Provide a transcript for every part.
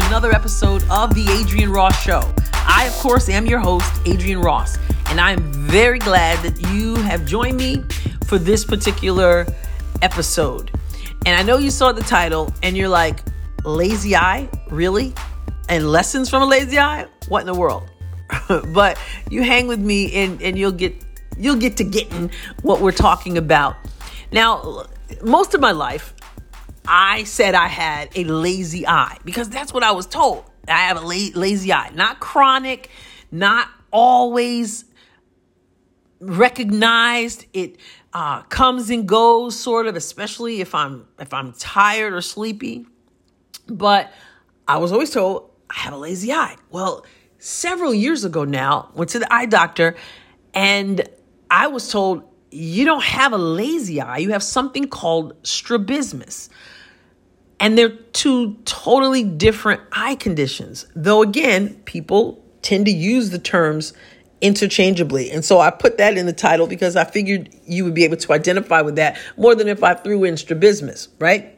another episode of The Adrienne Ross Show. I, of course, am your host, Adrienne Ross, and I'm very glad that you have joined me for this particular episode. And I know you saw the title and you're like, lazy eye? Really? And lessons from a lazy eye? What in the world? But you hang with me and you'll get to getting what we're talking about. Now, most of my life, I said I had a lazy eye because that's what I was told. I have a lazy eye, not chronic, not always recognized. It comes and goes, sort of, especially if I'm tired or sleepy. But I was always told I have a lazy eye. Well, several years ago now, went to the eye doctor, and I was told you don't have a lazy eye. You have something called strabismus. And they're two totally different eye conditions. Though, again, people tend to use the terms interchangeably. And so I put that in the title because I figured you would be able to identify with that more than if I threw in strabismus, right?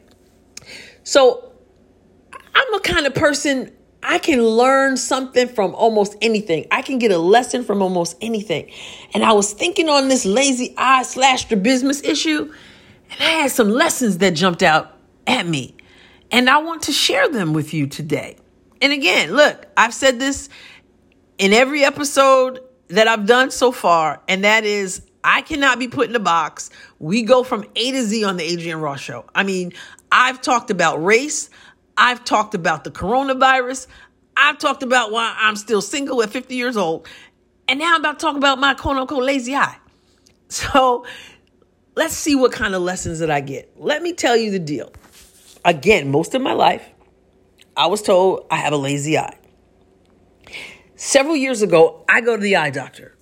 So I'm a kind of person, I can learn something from almost anything. I can get a lesson from almost anything. And I was thinking on this lazy eye / strabismus issue, and I had some lessons that jumped out at me. And I want to share them with you today. And again, look, I've said this in every episode that I've done so far, and that is I cannot be put in a box. We go from A to Z on the Adrienne Ross Show. I mean, I've talked about race. I've talked about the coronavirus. I've talked about why I'm still single at 50 years old. And now I'm about to talk about my quote unquote lazy eye. So let's see what kind of lessons that I get. Let me tell you the deal. Again, most of my life, I was told I have a lazy eye. Several years ago, I go to the eye doctor.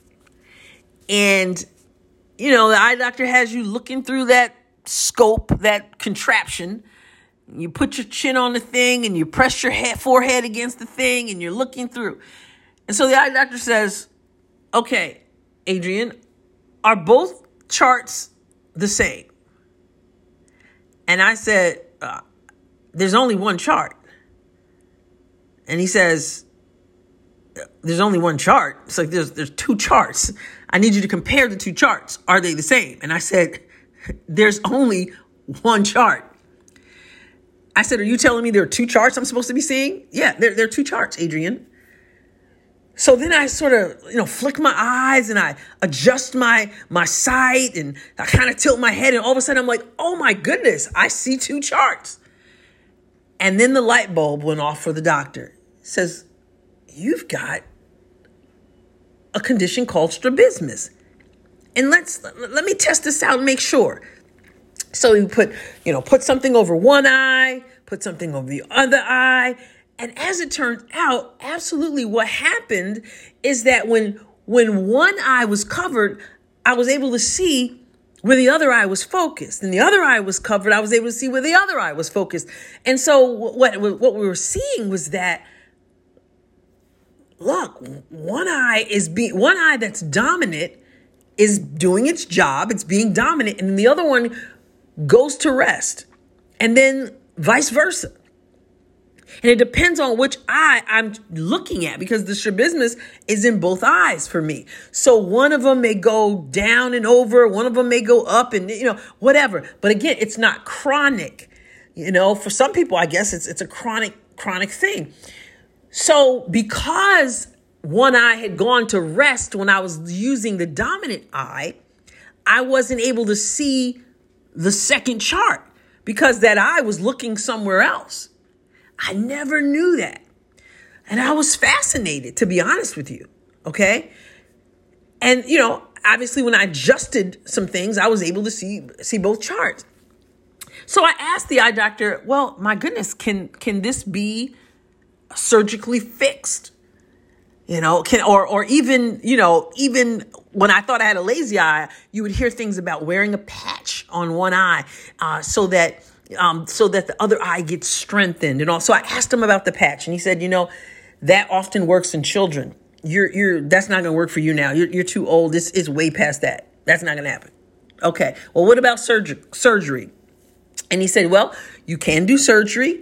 And, the eye doctor has you looking through that scope, that contraption. You put your chin on the thing and you press your forehead against the thing and you're looking through. And so the eye doctor says, okay, Adrienne, are both charts the same? And I said, there's only one chart. And he says, there's only one chart. It's like there's two charts. I need you to compare the two charts. Are they the same? And I said, there's only one chart. I said, are you telling me there are two charts I'm supposed to be seeing? Yeah, there are two charts, Adrienne. So then I sort of, flick my eyes and I adjust my sight and I kind of tilt my head and all of a sudden I'm like, oh my goodness, I see two charts. And then the light bulb went off for the doctor. He says, you've got a condition called strabismus. And let me test this out and make sure. So he put something over one eye, put something over the other eye. And as it turned out, absolutely what happened is that when one eye was covered, I was able to see where the other eye was focused. And the other eye was covered, I was able to see where the other eye was focused. And so what we were seeing was that, look, one eye that's dominant is doing its job, it's being dominant, and the other one goes to rest. And then vice versa. And it depends on which eye I'm looking at because the strabismus is in both eyes for me. So one of them may go down and over, one of them may go up and, whatever. But again, it's not chronic. For some people, I guess it's a chronic thing. So because one eye had gone to rest when I was using the dominant eye, I wasn't able to see the second chart because that eye was looking somewhere else. I never knew that. And I was fascinated, to be honest with you. Okay. And, obviously when I adjusted some things, I was able to see both charts. So I asked the eye doctor, well, my goodness, can this be surgically fixed? Or even when I thought I had a lazy eye, you would hear things about wearing a patch on one eye, so that the other eye gets strengthened and all. So I asked him about the patch and he said, that often works in children. That's not going to work for you now. You're too old. This is way past that. That's not going to happen. Okay. Well, what about surgery? And he said, well, you can do surgery.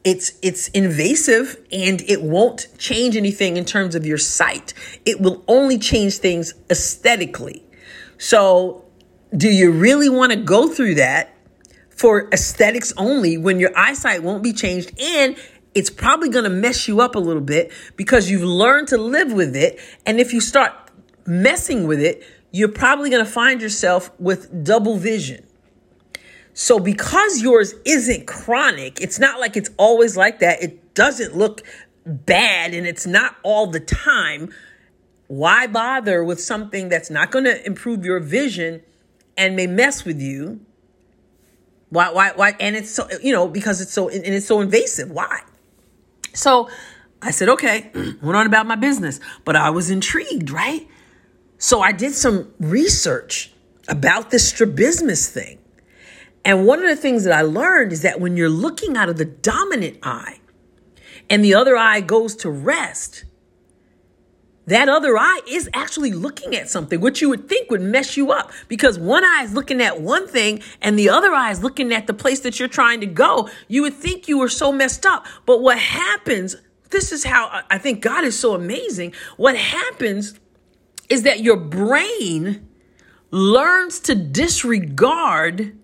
it's invasive and it won't change anything in terms of your sight. It will only change things aesthetically. So do you really want to go through that for aesthetics only when your eyesight won't be changed, and it's probably going to mess you up a little bit because you've learned to live with it? And if you start messing with it, you're probably going to find yourself with double vision. So because yours isn't chronic, it's not like it's always like that. It doesn't look bad and it's not all the time. Why bother with something that's not going to improve your vision and may mess with you? Why? And it's so, because it's so invasive. Why? So I said, okay, went on about my business, but I was intrigued, right? So I did some research about this strabismus thing. And one of the things that I learned is that when you're looking out of the dominant eye and the other eye goes to rest, that other eye is actually looking at something, which you would think would mess you up, because one eye is looking at one thing and the other eye is looking at the place that you're trying to go. You would think you were so messed up. But what happens, this is how I think God is so amazing. What happens is that your brain learns to disregard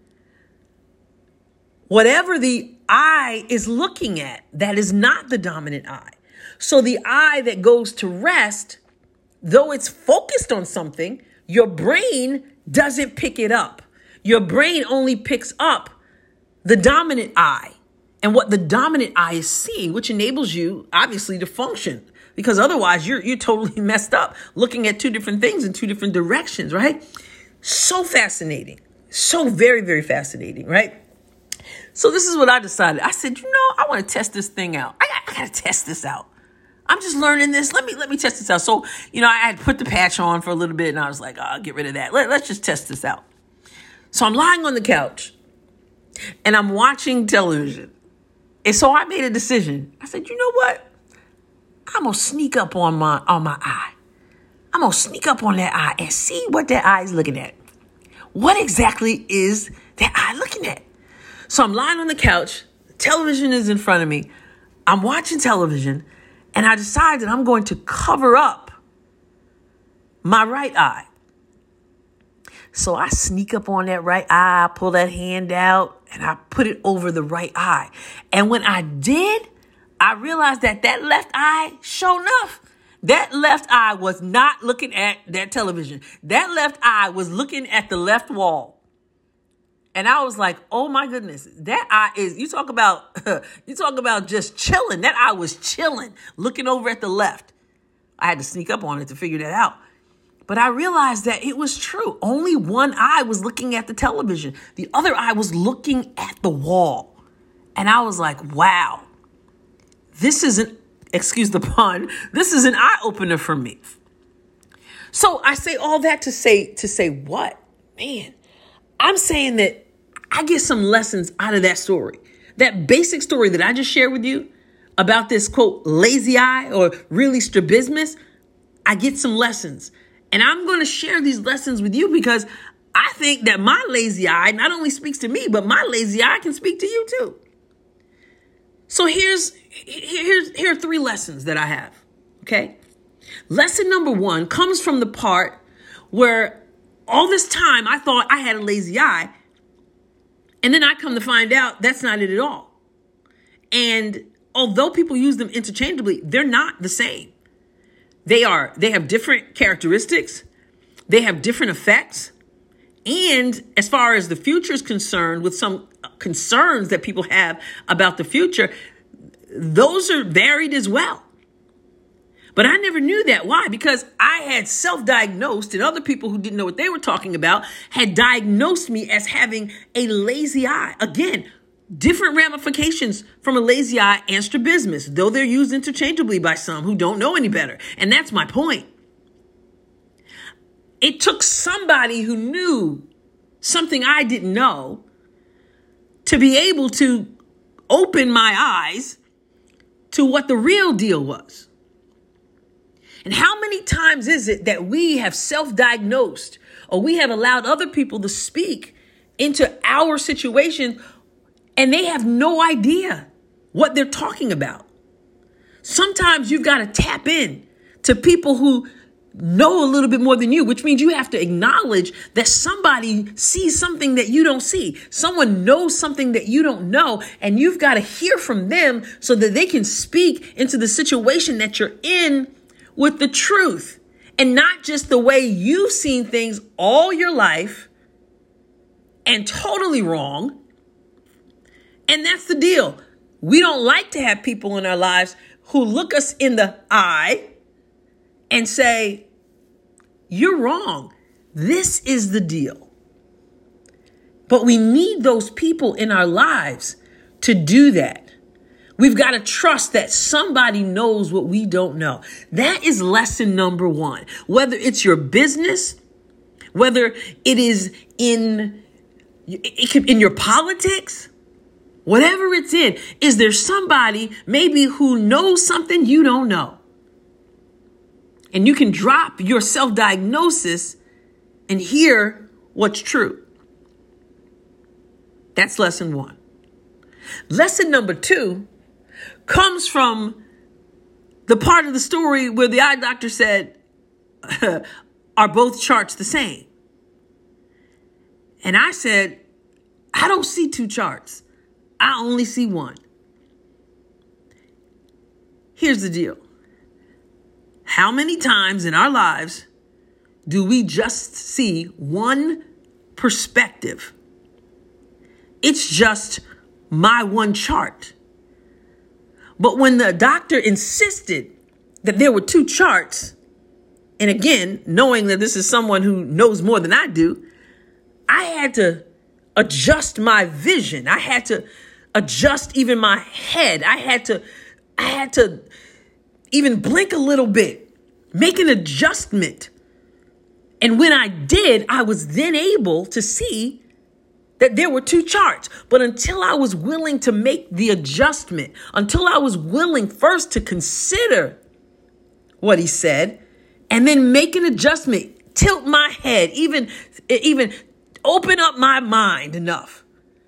whatever the eye is looking at that is not the dominant eye. So the eye that goes to rest, though it's focused on something, your brain doesn't pick it up. Your brain only picks up the dominant eye and what the dominant eye is seeing, which enables you, obviously, to function. Because otherwise, you're totally messed up looking at two different things in two different directions, right? So fascinating. So very, very fascinating, right? So this is what I decided. I said, I want to test this thing out. I got to test this out. I'm just learning this. Let me test this out. So, I had put the patch on for a little bit and I was like, I'll get rid of that. Let's just test this out. So I'm lying on the couch and I'm watching television. And so I made a decision. I said, you know what? I'm going to sneak up on my eye. I'm going to sneak up on that eye and see what that eye is looking at. What exactly is that eye looking at? So I'm lying on the couch. Television is in front of me. I'm watching television. And I decided I'm going to cover up my right eye. So I sneak up on that right eye. I pull that hand out and I put it over the right eye. And when I did, I realized that left eye, sure enough, that left eye was not looking at that television. That left eye was looking at the left wall. And I was like, oh my goodness, that eye is, you talk about just chilling. That eye was chilling, looking over at the left. I had to sneak up on it to figure that out. But I realized that it was true. Only one eye was looking at the television. The other eye was looking at the wall. And I was like, wow, this isn't, excuse the pun, this is an eye opener for me. So I say all that to say what? Man, I'm saying that I get some lessons out of that story. That basic story that I just shared with you about this, quote, lazy eye or really strabismus, I get some lessons. And I'm going to share these lessons with you because I think that my lazy eye not only speaks to me, but my lazy eye can speak to you too. So here are 3 lessons that I have, okay? Lesson number 1 comes from the part where all this time I thought I had a lazy eye, and then I come to find out that's not it at all. And although people use them interchangeably, they're not the same. They have different characteristics. They have different effects. And as far as the future is concerned, with some concerns that people have about the future, those are varied as well. But I never knew that. Why? Because I had self-diagnosed, and other people who didn't know what they were talking about had diagnosed me as having a lazy eye. Again, different ramifications from a lazy eye and strabismus, though they're used interchangeably by some who don't know any better. And that's my point. It took somebody who knew something I didn't know to be able to open my eyes to what the real deal was. And how many times is it that we have self-diagnosed or we have allowed other people to speak into our situation and they have no idea what they're talking about. Sometimes you've got to tap in to people who know a little bit more than you, which means you have to acknowledge that somebody sees something that you don't see. Someone knows something that you don't know, and you've got to hear from them so that they can speak into the situation that you're in with the truth and not just the way you've seen things all your life and totally wrong. And that's the deal. We don't like to have people in our lives who look us in the eye and say, you're wrong. This is the deal. But we need those people in our lives to do that. We've got to trust that somebody knows what we don't know. That is lesson number one. Whether it's your business, whether it is in your politics, whatever it's in, is there somebody maybe who knows something you don't know? And you can drop your self-diagnosis and hear what's true. That's lesson one. Lesson number two comes from the part of the story where the eye doctor said, are both charts the same? And I said, I don't see two charts. I only see one. Here's the deal. How many times in our lives do we just see one perspective? It's just my one chart. But when the doctor insisted that there were two charts, and again, knowing that this is someone who knows more than I do, I had to adjust my vision. I had to adjust even my head. I had to even blink a little bit, make an adjustment. And when I did, I was then able to see that there were two charts. But until I was willing to make the adjustment, until I was willing first to consider what he said and then make an adjustment, tilt my head, even open up my mind enough,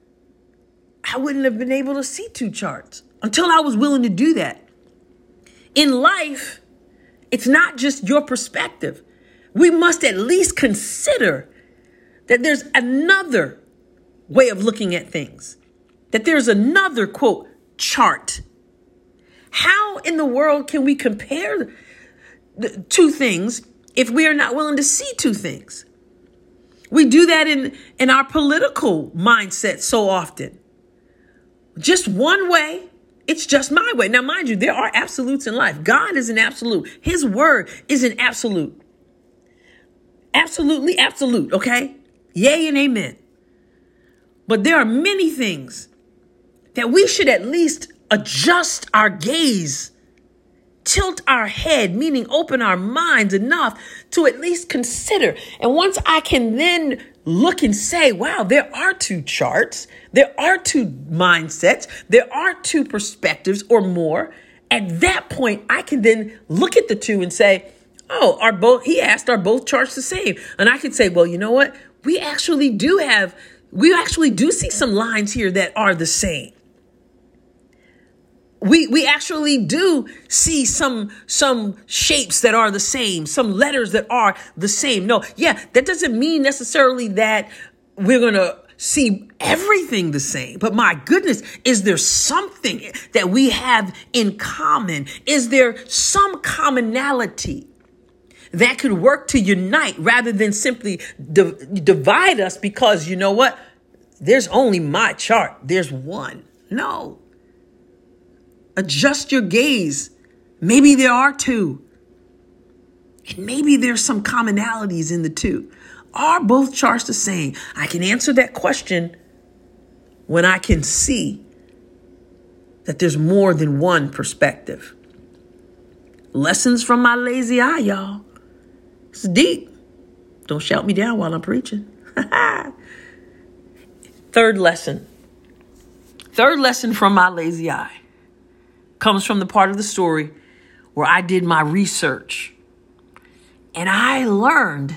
I wouldn't have been able to see two charts until I was willing to do that. In life, it's not just your perspective. We must at least consider that there's another way of looking at things, that there's another, quote, chart. How in the world can we compare the two things if we are not willing to see two things? We do that in our political mindset so often. Just one way. It's just my way. Now, mind you, there are absolutes in life. God is an absolute. His word is an absolute. Absolutely absolute, okay? Yay and amen. But there are many things that we should at least adjust our gaze, tilt our head, meaning open our minds enough to at least consider. And once I can then look and say, wow, there are two charts, there are two mindsets, there are two perspectives or more. At that point, I can then look at the two and say, oh, are both charts the same? And I could say, well, you know what? We actually do see some lines here that are the same. We actually do see some shapes that are the same, some letters that are the same. No, yeah, that doesn't mean necessarily that we're going to see everything the same. But my goodness, is there something that we have in common? Is there some commonality that could work to unite rather than simply divide us because, you know what? There's only my chart. There's one. No. Adjust your gaze. Maybe there are two. And maybe there's some commonalities in the two. Are both charts the same? I can answer that question when I can see that there's more than one perspective. Lessons from my lazy eye, y'all. It's deep. Don't shout me down while I'm preaching. Third lesson from my lazy eye comes from the part of the story where I did my research. And I learned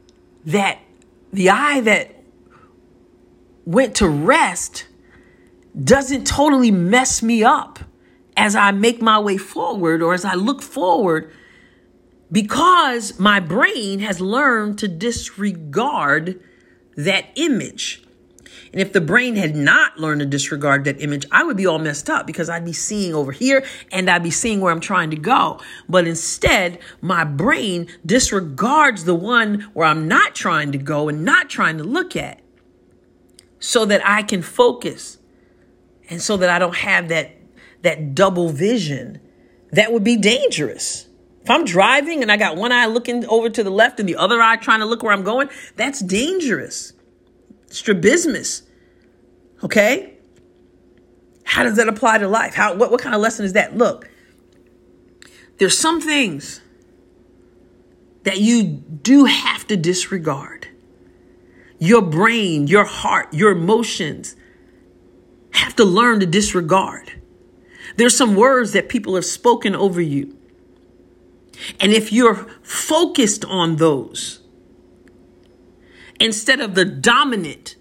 that the eye that went to rest doesn't totally mess me up as I make my way forward or as I look forward, because my brain has learned to disregard that image. And if the brain had not learned to disregard that image, I would be all messed up because I'd be seeing over here and I'd be seeing where I'm trying to go. But instead, my brain disregards the one where I'm not trying to go and not trying to look at, so that I can focus and so that I don't have that double vision that would be dangerous. If I'm driving and I got one eye looking over to the left and the other eye trying to look where I'm going, that's dangerous. Strabismus. Okay? How does that apply to life? What kind of lesson is that? Look, there's some things that you do have to disregard. Your brain, your heart, your emotions have to learn to disregard. There's some words that people have spoken over you. And if you're focused on those, instead of the dominant,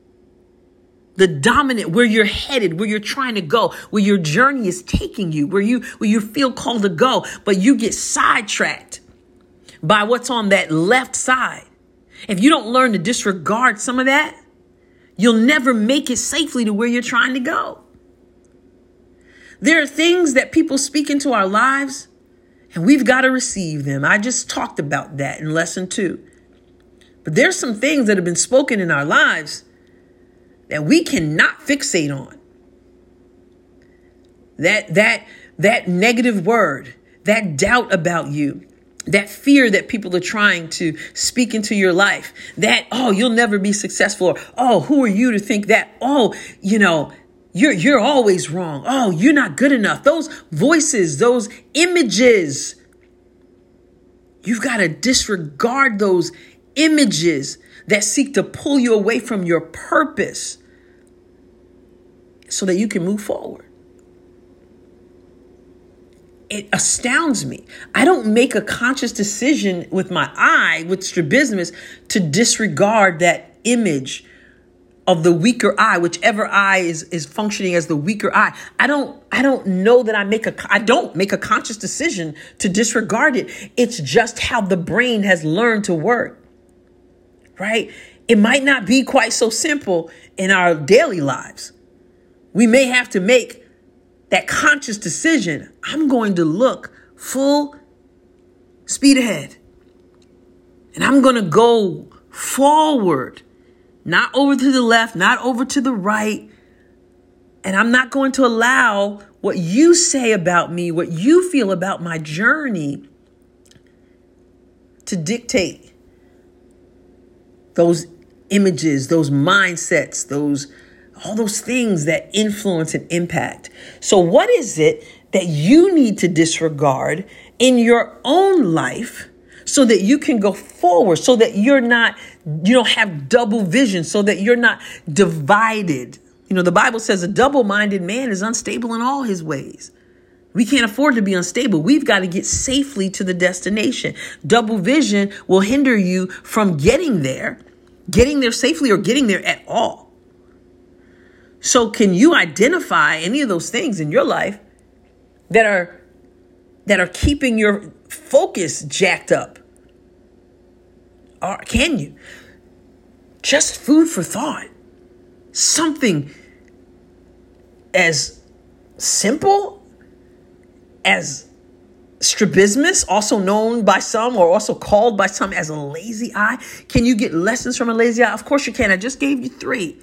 where you're headed, where you're trying to go, where your journey is taking you, where you feel called to go, but you get sidetracked by what's on that left side. If you don't learn to disregard some of that, you'll never make it safely to where you're trying to go. There are things that people speak into our lives, and we've got to receive them. I just talked about that in lesson 2. But there's some things that have been spoken in our lives that we cannot fixate on. That negative word, that doubt about you, that fear that people are trying to speak into your life, that, oh, you'll never be successful. Or, oh, who are you to think that? Oh, you're always wrong. Oh, you're not good enough. Those voices, those images, you've got to disregard those images that seek to pull you away from your purpose so that you can move forward. It astounds me. I don't make a conscious decision with my eye, with strabismus, to disregard that image of the weaker eye, whichever eye is functioning as the weaker eye. I don't know that I don't make a conscious decision to disregard it. It's just how the brain has learned to work, right? It might not be quite so simple in our daily lives. We may have to make that conscious decision. I'm going to look full speed ahead. And I'm going to go forward, not over to the left, not over to the right. And I'm not going to allow what you say about me, what you feel about my journey, to dictate those images, those mindsets, all those things that influence and impact. So what is it that you need to disregard in your own life so that you can go forward, so that you don't have double vision, so that you're not divided? The Bible says a double-minded man is unstable in all his ways. We can't afford to be unstable. We've got to get safely to the destination. Double vision will hinder you from getting there safely, or getting there at all. So can you identify any of those things in your life that are keeping your focus jacked up? Or can you? Just food for thought. Something as simple as strabismus, also known by some or also called by some as a lazy eye. Can you get lessons from a lazy eye? Of course you can. I just gave you 3.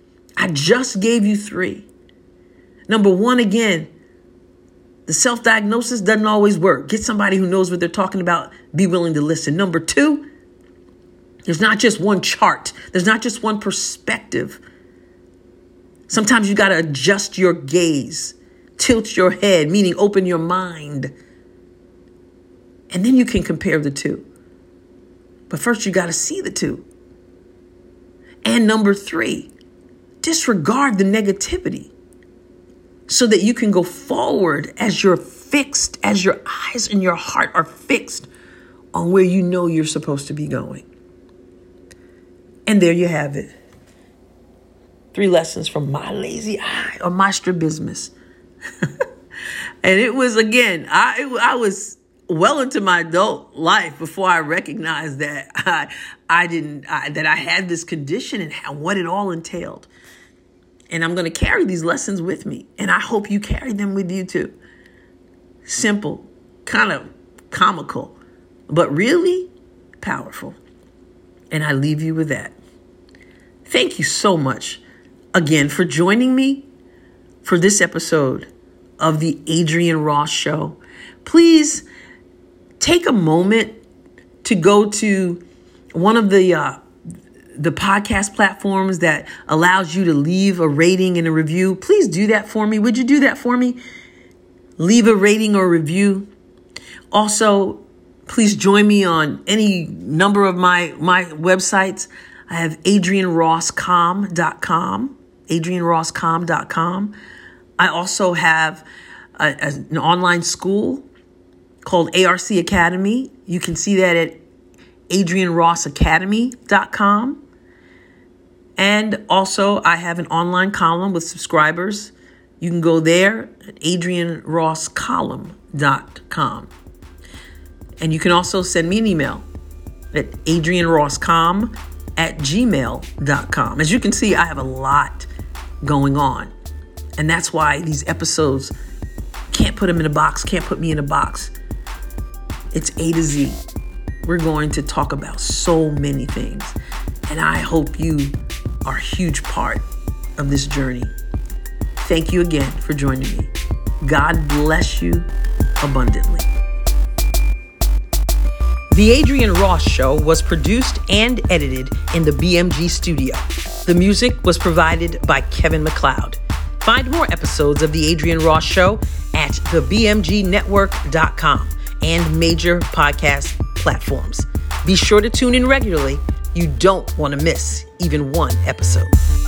Number 1, again, the self-diagnosis doesn't always work. Get somebody who knows what they're talking about. Be willing to listen. Number 2, there's not just one chart. There's not just one perspective. Sometimes you got to adjust your gaze, tilt your head, meaning open your mind. And then you can compare the two. But first you got to see the two. And number 3, disregard the negativity so that you can go forward as your eyes and your heart are fixed on where you know you're supposed to be going. And there you have it. 3 lessons from my lazy eye or my strabismus. And it was, again, I was well into my adult life before I recognized that that I had this condition and what it all entailed. And I'm going to carry these lessons with me. And I hope you carry them with you too. Simple, kind of comical, but really powerful. And I leave you with that. Thank you so much again for joining me for this episode of the Adrienne Ross Show. Please take a moment to go to one of the podcast platforms that allows you to leave a rating and a review. Please do that for me. Would you do that for me? Leave a rating or review. Also, please join me on any number of my websites. I have AdrienneRossCom.com, AdrienneRossCom.com. I also have an online school called ARC Academy. You can see that at AdrienneRossAcademy.com. And also, I have an online column with subscribers. You can go there at AdrienneRossColumn.com. And you can also send me an email at AdrienneRossCom@gmail.com. As you can see, I have a lot going on. And that's why these episodes, can't put them in a box, can't put me in a box. It's A to Z. We're going to talk about so many things. And I hope you are a huge part of this journey. Thank you again for joining me. God bless you abundantly. The Adrienne Ross Show was produced and edited in the BMG studio. The music was provided by Kevin MacLeod. Find more episodes of The Adrienne Ross Show at thebmgnetwork.com and major podcast platforms. Be sure to tune in regularly. You don't want to miss even one episode.